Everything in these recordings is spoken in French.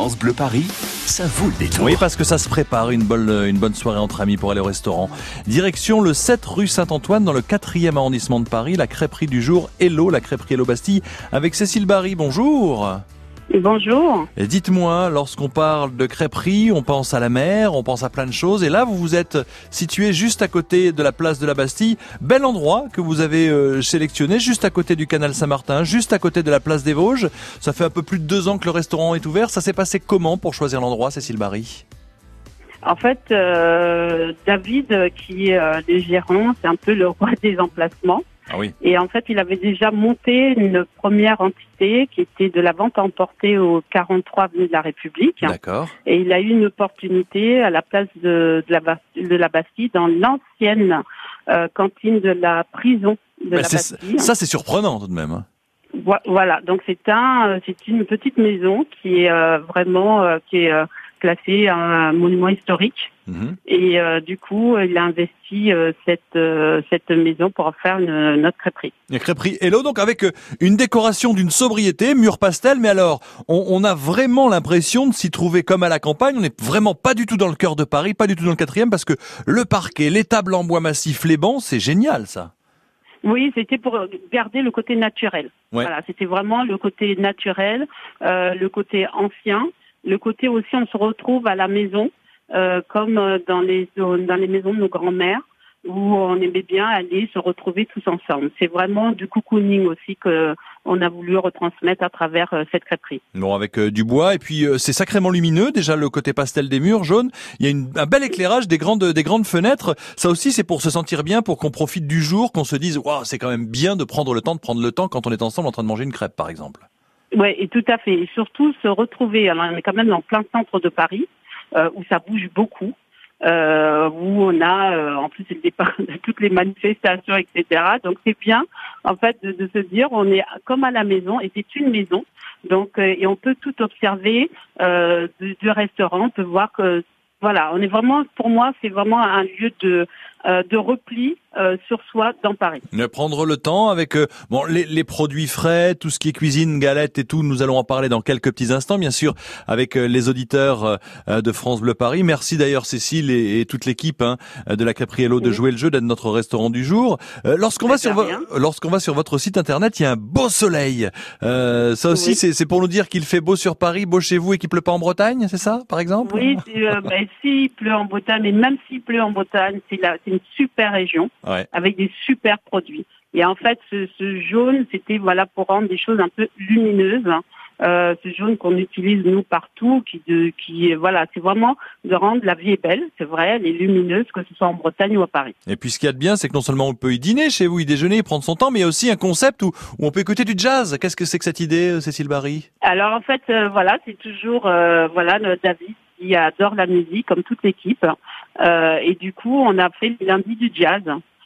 France Bleu Paris, ça vaut le détour. Oui, parce que ça se prépare, une bonne soirée entre amis pour aller au restaurant. Direction le 7 rue Saint-Antoine dans le 4e arrondissement de Paris, la crêperie du jour Hello, la crêperie Hello Bastille avec Cécile Barry. Bonjour. Bonjour. Et dites-moi, lorsqu'on parle de crêperie, on pense à la mer, on pense à plein de choses. Et là, vous vous êtes situé juste à côté de la place de la Bastille. Bel endroit que vous avez sélectionné, juste à côté du canal Saint-Martin, juste à côté de la place des Vosges. Ça fait un peu plus de 2 ans que le restaurant est ouvert. Ça s'est passé comment pour choisir l'endroit, Cécile Barry ? En fait, David, qui est le gérant, c'est un peu le roi des emplacements. Ah oui. Et en fait, il avait déjà monté une première entité qui était de la vente à emporter au 43 avenue de la République. D'accord. Et il a eu une opportunité à la place de la Bastille, dans l'ancienne cantine de la prison de la Bastille. Ça, c'est surprenant tout de même. Hein. Voilà. Donc c'est une petite maison qui est vraiment classée un monument historique. Mmh. Et du coup, il a investi cette maison pour en faire notre crêperie. La crêperie Hello, donc avec une décoration d'une sobriété, mur pastel, mais alors, on a vraiment l'impression de s'y trouver comme à la campagne. On n'est vraiment pas du tout dans le cœur de Paris, pas du tout dans le 4e, parce que le parquet, les tables en bois massif, les bancs, c'est génial ça. Oui, c'était pour garder le côté naturel. Ouais. Voilà, c'était vraiment le côté naturel, le côté ancien, le côté aussi on se retrouve à la maison, comme dans les maisons de nos grands-mères, où on aimait bien aller se retrouver tous ensemble. C'est vraiment du cocooning aussi que on a voulu retransmettre à travers cette crêperie. Bon, avec du bois, et puis c'est sacrément lumineux, déjà le côté pastel des murs jaunes. Il y a un bel éclairage, des grandes fenêtres. Ça aussi, c'est pour se sentir bien, pour qu'on profite du jour, qu'on se dise « Waouh, c'est quand même bien de prendre le temps quand on est ensemble en train de manger une crêpe, par exemple. » Ouais, et tout à fait. Et surtout se retrouver. Alors, on est quand même en plein centre de Paris, où ça bouge beaucoup. Où on a en plus le départ de toutes les manifestations, etc. Donc c'est bien en fait de se dire on est comme à la maison et c'est une maison. Donc et on peut tout observer du restaurant. On peut voir que voilà, on est vraiment, pour moi, c'est vraiment un lieu de repli sur soi dans Paris. Prendre le temps avec les produits frais, tout ce qui est cuisine, galettes et tout, nous allons en parler dans quelques petits instants, bien sûr, avec les auditeurs de France Bleu Paris. Merci d'ailleurs Cécile et toute l'équipe de la crêperie Hello de jouer le jeu, d'être notre restaurant du jour. Lorsqu'on va sur votre site internet, il y a un beau soleil. Ça aussi, c'est pour nous dire qu'il fait beau sur Paris, beau chez vous et qu'il pleut pas en Bretagne, c'est ça, par exemple? Oui, s'il pleut en Bretagne, mais même s'il pleut en Bretagne, c'est une super région. Ouais. Avec des super produits. Et en fait, ce jaune, c'était pour rendre des choses un peu lumineuses. Ce jaune qu'on utilise nous partout, qui c'est vraiment de rendre la vie est belle, c'est vrai, elle est lumineuse, que ce soit en Bretagne ou à Paris. Et puis ce qu'il y a de bien, c'est que non seulement on peut y dîner chez vous, y déjeuner, y prendre son temps, mais il y a aussi un concept où on peut écouter du jazz. Qu'est-ce que c'est que cette idée, Cécile Barry? Alors en fait, c'est toujours David qui adore la musique, comme toute l'équipe. Et du coup, on a fait le lundi du jazz,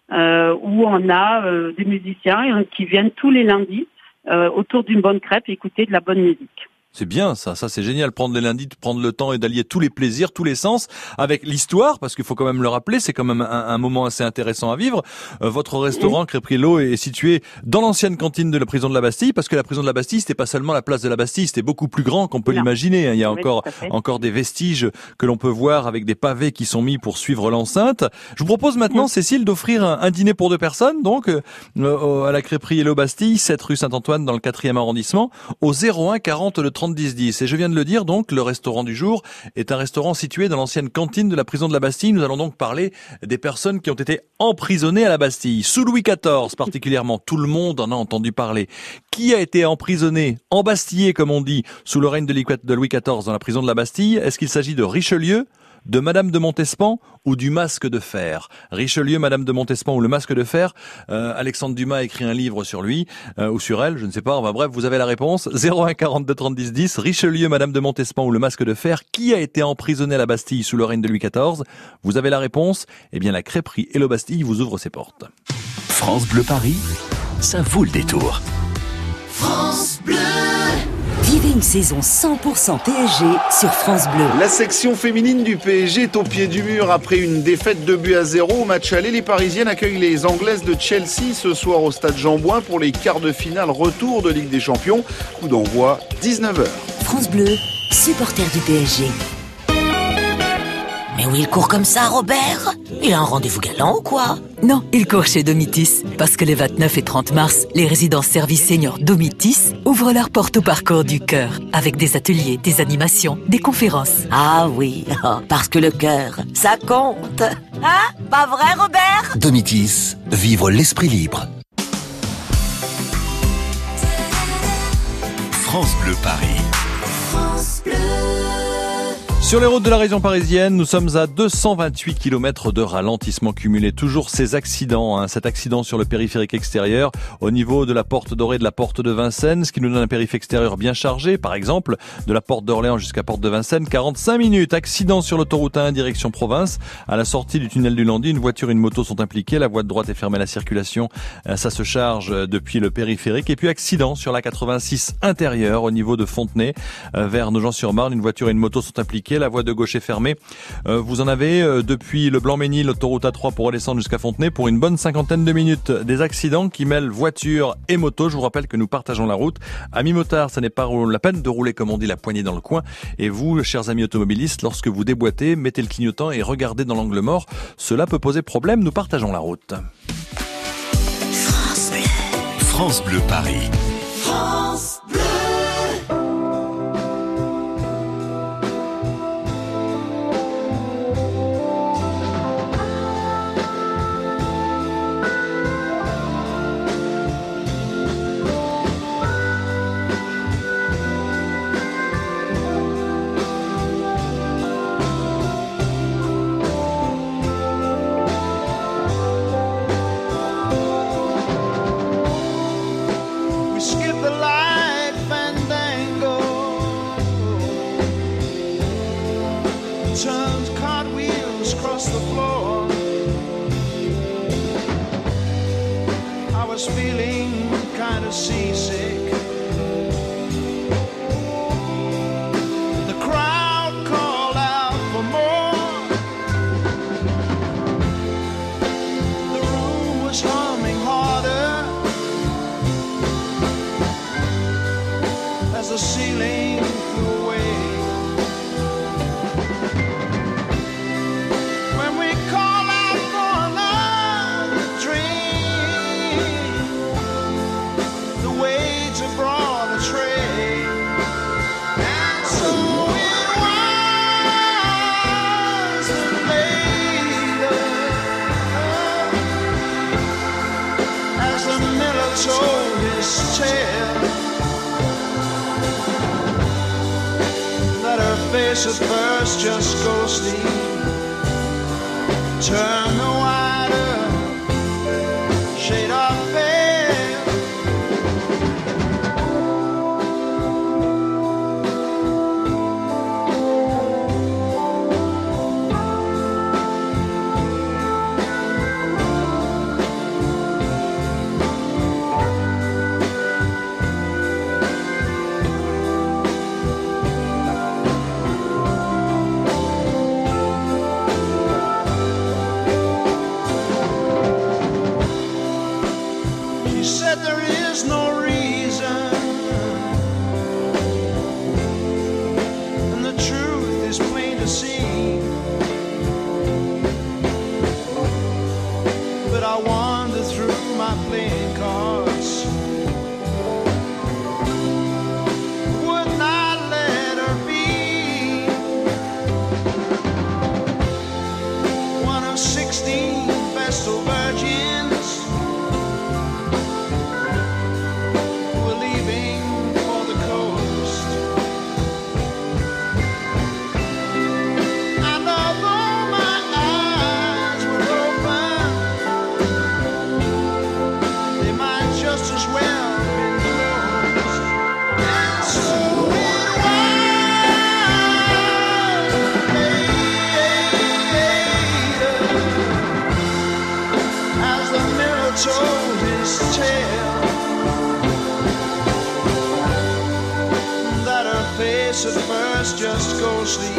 où on a des musiciens qui viennent tous les lundis autour d'une bonne crêpe et écouter de la bonne musique. C'est bien ça c'est génial, prendre les lundis, de prendre le temps et d'allier tous les plaisirs, tous les sens, avec l'histoire, parce qu'il faut quand même le rappeler, c'est quand même un moment assez intéressant à vivre. Votre restaurant Crêperie Hello est situé dans l'ancienne cantine de la prison de la Bastille, parce que la prison de la Bastille, c'était pas seulement la place de la Bastille, c'était beaucoup plus grand qu'on peut l'imaginer. Il y a encore des vestiges que l'on peut voir avec des pavés qui sont mis pour suivre l'enceinte. Je vous propose maintenant, Cécile, d'offrir un dîner pour 2 personnes, donc à la Crêperie Hello Bastille, 7 rue Saint-Antoine dans le 4e arrondissement, au 01 40 le 30 10 10. Et je viens de le dire, donc, le restaurant du jour est un restaurant situé dans l'ancienne cantine de la prison de la Bastille. Nous allons donc parler des personnes qui ont été emprisonnées à la Bastille. Sous Louis XIV, particulièrement, tout le monde en a entendu parler. Qui a été emprisonné, embastillé, comme on dit, sous le règne de Louis XIV dans la prison de la Bastille? Est-ce qu'il s'agit de Richelieu, de Madame de Montespan ou du Masque de Fer? Richelieu, Madame de Montespan ou le Masque de Fer? Alexandre Dumas a écrit un livre sur lui, ou sur elle, je ne sais pas. Enfin, bref, vous avez la réponse. 01 42 30 10 10. Richelieu, Madame de Montespan ou le Masque de Fer? Qui a été emprisonné à la Bastille sous le règne de Louis XIV? Vous avez la réponse? Eh bien, la crêperie Hello Bastille vous ouvre ses portes. France Bleu Paris, ça vaut le détour. France Bleu. Vivez une saison 100% PSG sur France Bleu. La section féminine du PSG est au pied du mur après une défaite 2-0 au match aller. Les Parisiennes accueillent les Anglaises de Chelsea ce soir au stade Jean-Bouin pour les quarts de finale retour de Ligue des Champions. Coup d'envoi 19h. France Bleu, supporter du PSG. Mais où il court comme ça, Robert? Il a un rendez-vous galant ou quoi? Non, il court chez Domitis. Parce que les 29 et 30 mars, les résidences services seniors Domitis ouvrent leurs portes au parcours du cœur. Avec des ateliers, des animations, des conférences. Ah oui, parce que le cœur, ça compte. Hein? Pas vrai, Robert? Domitis, vivre l'esprit libre. France Bleu Paris. Sur les routes de la région parisienne, nous sommes à 228 km de ralentissement cumulé. Toujours ces accidents, cet accident sur le périphérique extérieur au niveau de la porte Dorée, de la porte de Vincennes, ce qui nous donne un périphérique extérieur bien chargé. Par exemple, de la porte d'Orléans jusqu'à porte de Vincennes, 45 minutes. Accident sur l'autoroute 1 direction province. À la sortie du tunnel du Landy, une voiture et une moto sont impliquées. La voie de droite est fermée à la circulation. Ça se charge depuis le périphérique. Et puis accident sur la 86 intérieure au niveau de Fontenay vers Nogent-sur-Marne. Une voiture et une moto sont impliquées. La voie de gauche est fermée. Vous en avez depuis le Blanc-Ménil, l'autoroute A3 pour redescendre jusqu'à Fontenay pour une bonne 50aine de minutes. Des accidents qui mêlent voiture et moto. Je vous rappelle que nous partageons la route. Amis motards, ça n'est pas la peine de rouler comme on dit la poignée dans le coin. Et vous, chers amis automobilistes, lorsque vous déboîtez, mettez le clignotant et regardez dans l'angle mort. Cela peut poser problème. Nous partageons la route. France Bleu. France Bleu Paris. France Bleu. Feeling kind of seasick. The crowd called out for more. The room was humming harder as the ceiling flew away. When we call out for another drink, the waves have brought a tray, and so it was that later, as the miller told his tale, that her face at first just ghostly turned the wider shade of pale. She said there is no reason, and the truth is plain to see. But I wander through my playing cards, would not let her be one of 16 vestal virgins who were leaving for the coast. And although my eyes were open, they might just as well have been closed. And so it was later, as the mirror told his tale, that her face at first just ghostly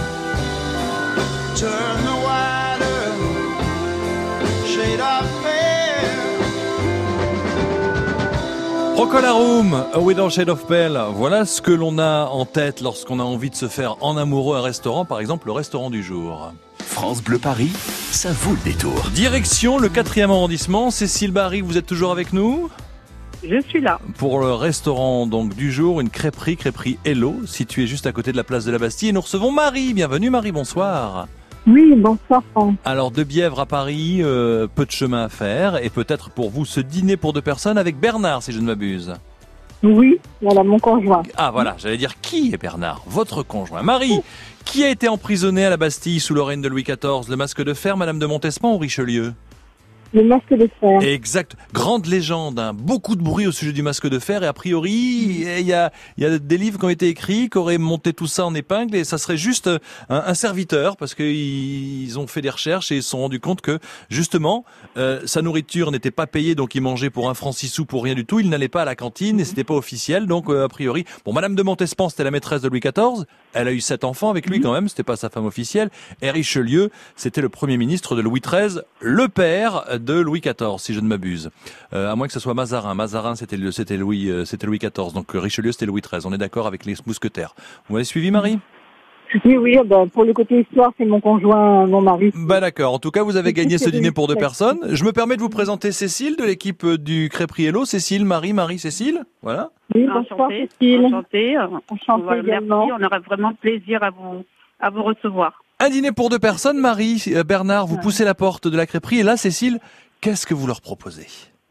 turned the wider shade of pale. Procol Harum, A Widow Shade of Pale. Voilà ce que l'on a en tête lorsqu'on a envie de se faire en amoureux un restaurant, par exemple le restaurant du jour. France Bleu Paris, ça vaut le détour. Direction le 4e arrondissement. Cécile Barry, vous êtes toujours avec nous ? Je suis là. Pour le restaurant donc du jour, une crêperie Hello, située juste à côté de la place de la Bastille. Et nous recevons Marie. Bienvenue Marie, bonsoir. Oui, bonsoir Franck. Alors de Bièvre à Paris, peu de chemin à faire. Et peut-être pour vous ce dîner pour 2 personnes avec Bernard, si je ne m'abuse. Oui, voilà mon conjoint. Ah voilà, j'allais dire qui est Bernard ? Votre conjoint. Marie, qui a été emprisonné à la Bastille sous le règne de Louis XIV ? Le masque de fer, Madame de Montespan ou Richelieu ? Le masque de fer. Exact. Grande légende, hein. Beaucoup de bruit au sujet du masque de fer et a priori, il y a des livres qui ont été écrits, qui auraient monté tout ça en épingle et ça serait juste un serviteur parce qu'ils ont fait des recherches et ils se sont rendus compte que justement, sa nourriture n'était pas payée donc il mangeait pour 1 franc 6 sous pour rien du tout, il n'allait pas à la cantine et c'était pas officiel donc a priori, bon Madame de Montespan c'était la maîtresse de Louis XIV, elle a eu 7 enfants avec lui quand même, c'était pas sa femme officielle et Richelieu c'était le premier ministre de Louis XIII, le père de Louis XIV, si je ne m'abuse. À moins que ce soit Mazarin. Mazarin, c'était Louis XIV. Donc Richelieu, c'était Louis XIII. On est d'accord avec les mousquetaires. Vous m'avez suivi, Marie ? Oui, pour le côté histoire, c'est mon conjoint, mon mari. Bah d'accord. En tout cas, vous avez gagné ce dîner pour 2 personnes. Je me permets de vous présenter Cécile de l'équipe du Crêperie Hello. Cécile, Marie, Cécile. Voilà. Oui, bonsoir Cécile. Enchantée. Enchantée également. Merci, on aura vraiment plaisir à vous recevoir. Un dîner pour 2 personnes, Marie. Bernard, vous poussez la porte de la crêperie. Et là, Cécile, qu'est-ce que vous leur proposez ?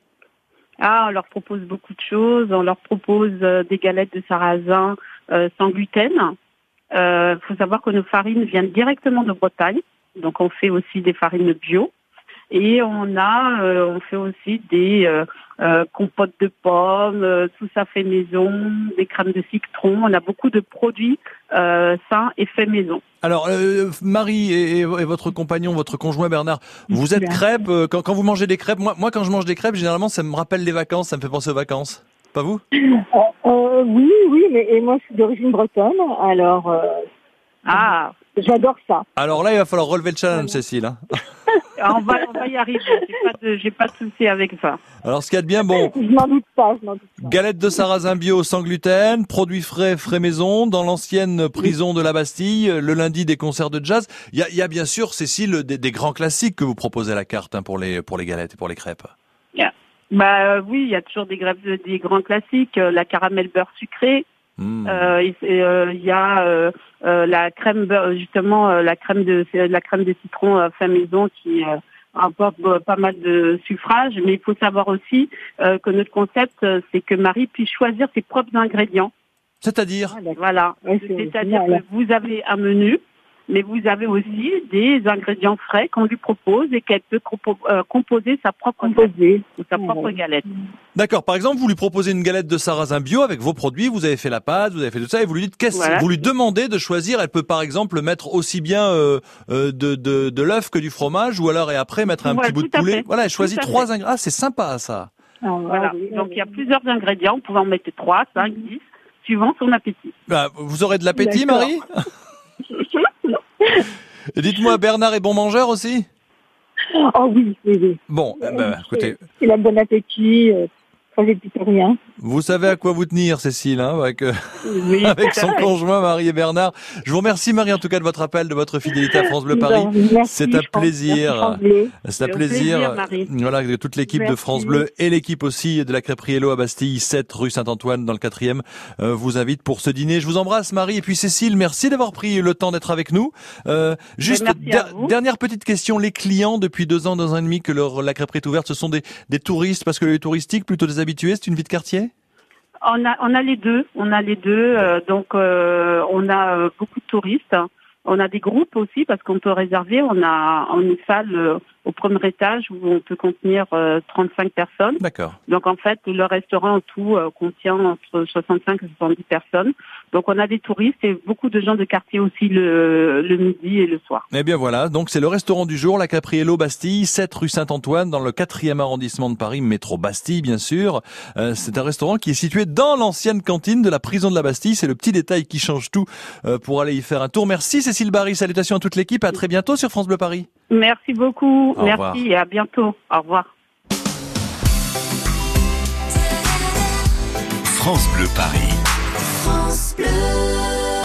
On leur propose beaucoup de choses. On leur propose des galettes de sarrasin sans gluten. Faut savoir que nos farines viennent directement de Bretagne. Donc, on fait aussi des farines bio. Et on fait aussi des compotes de pommes, tout ça fait maison, des crèmes de citron. On a beaucoup de produits sains et faits maison. Alors, Marie et votre compagnon, votre conjoint Bernard, vous êtes crêpes. Quand vous mangez des crêpes, moi quand je mange des crêpes, généralement ça me rappelle les vacances, ça me fait penser aux vacances. Pas vous ? Oui, mais moi je suis d'origine bretonne, alors j'adore ça. Alors là, il va falloir relever le challenge, Cécile. Hein. On va y arriver. J'ai pas de souci avec ça. Alors, ce qu'il y a de bien, bon. Je n'en doute pas. Galettes de sarrasin bio sans gluten, produits frais maison, dans l'ancienne prison de la Bastille, le lundi des concerts de jazz. Il y a bien sûr, Cécile, des grands classiques que vous proposez à la carte hein, pour les galettes et pour les crêpes. Yeah. Oui, il y a toujours des grands classiques, la caramel beurre sucré. Il y a la crème beurre, justement la crème de citron fait maison qui apporte pas mal de suffrage, mais il faut savoir aussi que notre concept c'est que Marie puisse choisir ses propres ingrédients. C'est-à-dire Voilà, c'est-à-dire que vous avez un menu, mais vous avez aussi des ingrédients frais qu'on lui propose et qu'elle peut composer sa propre galette. D'accord. Par exemple, vous lui proposez une galette de sarrasin bio avec vos produits, vous avez fait la pâte, vous avez fait tout ça, et vous lui dites vous lui demandez de choisir. Elle peut par exemple mettre aussi bien de l'œuf que du fromage, ou alors et après mettre un petit bout de poulet. Voilà, elle choisit 3 ingrédients. Ah, c'est sympa ça. Voilà. Donc il y a plusieurs ingrédients. On peut en mettre 3, 5, 10, suivant son appétit. Vous aurez de l'appétit, Marie? Et dites-moi, Bernard est bon mangeur aussi? Oh oui. Bon, écoutez. Il a bon appétit, très végétarien. Vous savez à quoi vous tenir, Cécile, hein, avec son conjoint, Marie et Bernard. Je vous remercie, Marie, en tout cas, de votre appel, de votre fidélité à France Bleu Paris. C'est un plaisir. C'est un plaisir. Voilà, de toute l'équipe de France Bleu et l'équipe aussi de la crêperie Hello à Bastille, 7 rue Saint-Antoine, dans le 4e, vous invite pour ce dîner. Je vous embrasse, Marie. Et puis, Cécile, merci d'avoir pris le temps d'être avec nous. Juste, dernière petite question. Les clients, depuis 2 ans, 2 ans et demi que la crêperie est ouverte, ce sont des touristes, parce que le touristique, plutôt des habitués, c'est une vie de quartier? On a les deux. Donc, on a beaucoup de touristes. On a des groupes aussi parce qu'on peut réserver. On a une salle au premier étage où on peut contenir 35 personnes. D'accord. Donc, en fait, le restaurant en tout contient entre 65 et 70 personnes. Donc, on a des touristes et beaucoup de gens de quartier aussi le midi et le soir. Eh bien voilà, donc c'est le restaurant du jour, la crêperie Hello Bastille, 7 rue Saint-Antoine, dans le 4e arrondissement de Paris, métro Bastille bien sûr. C'est un restaurant qui est situé dans l'ancienne cantine de la prison de la Bastille. C'est le petit détail qui change tout pour aller y faire un tour. Merci Cécile Barry, salutations à toute l'équipe, à très bientôt sur France Bleu Paris. Merci beaucoup, Au revoir. Merci et à bientôt. Au revoir. France Bleu Paris. France Bleu.